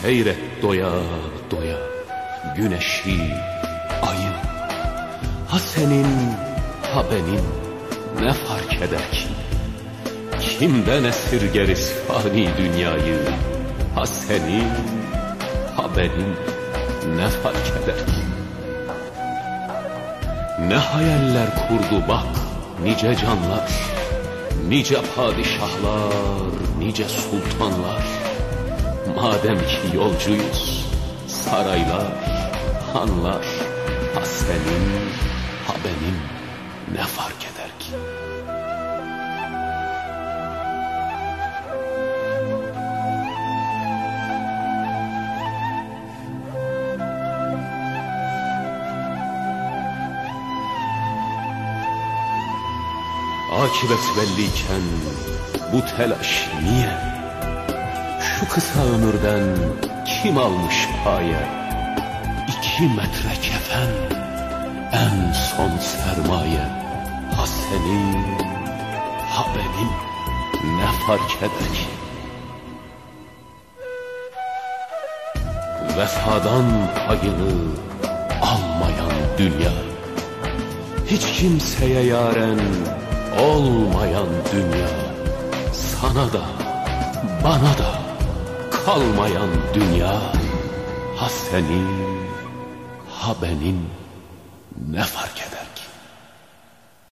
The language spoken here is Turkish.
seyret doya doya güneşi, ayı. Ha senin, ha benim, ne fark eder ki? Kimden esirgeriz fani dünyayı? Ha senin, ha benim, ne fark eder ki? Ne hayaller kurdu bak nice canlar, nice padişahlar, nice sultanlar. Madem ki yolcuyuz, saraylar, hanlar. Ha senin, ha benim, ne fark eder ki? Akıbet belliyken bu telaş niye? Şu kısa ömürden kim almış paye? 2 metre kefen, en son sermaye. Ha senin, ha benim, ne fark eder ki? Vefadan payını almayan dünya, hiç kimseye yaren olmayan dünya, sana da bana da kalmayan dünya. Ha senin, ha benim, ne fark eder?